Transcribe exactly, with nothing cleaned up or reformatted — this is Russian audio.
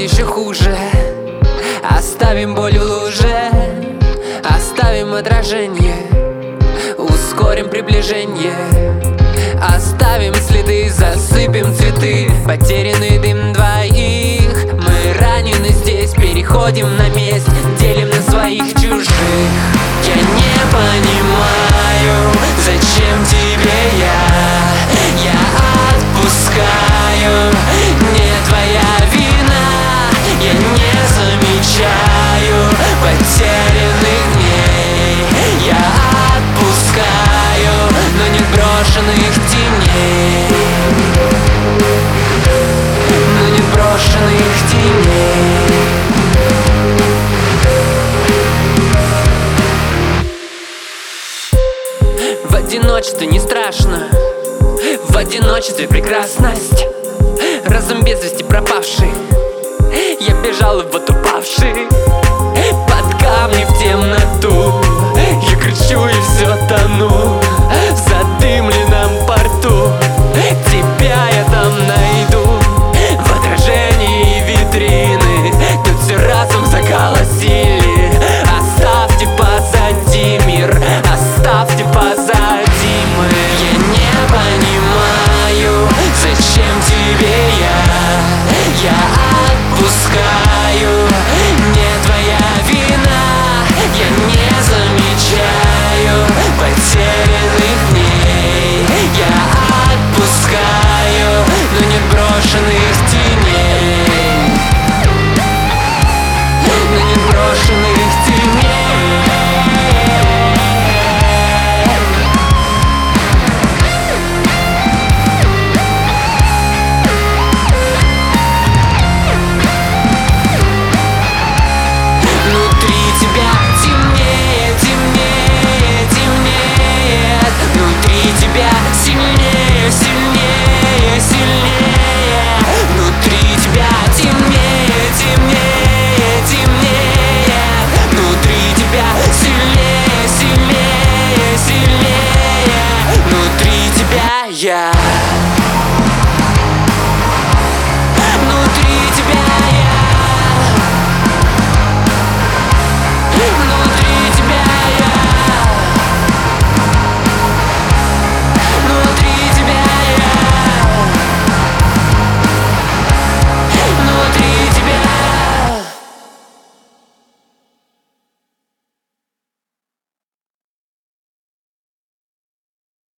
еще хуже. Оставим боль в луже, оставим отражение, ускорим приближение. Оставим следы, засыпем цветы, потерянный дым двоих. Мы ранены здесь, переходим на месть, делим на своих чужих. Я не понимаю, зачем тебе я. Я отпускаю, не твоя вина. Я не замечаю потерянных дней. Я отпускаю, но нет брошенных теней. Но нет брошенных теней. В одиночестве не страшно, в одиночестве прекрасность. Разум без вести пропавший, я бежал и вот упавший под камни в темноту. Я кричу и все тону в задымленном порту. Тебя я там найду в отражении витрины. Тут все разом заголосили: оставьте позади мир, оставьте позади мы. Я не понимаю, зачем тебе я. Я отпускаю, не твоя вина. Я не замечаю потерянных дней. Я отпускаю, но нет брошенных теней. Но нет брошенных теней. Сильнее, сильнее, сильнее. Внутри тебя темнее, темнее, темнее. Внутри тебя сильнее, сильнее, сильнее. Внутри тебя я.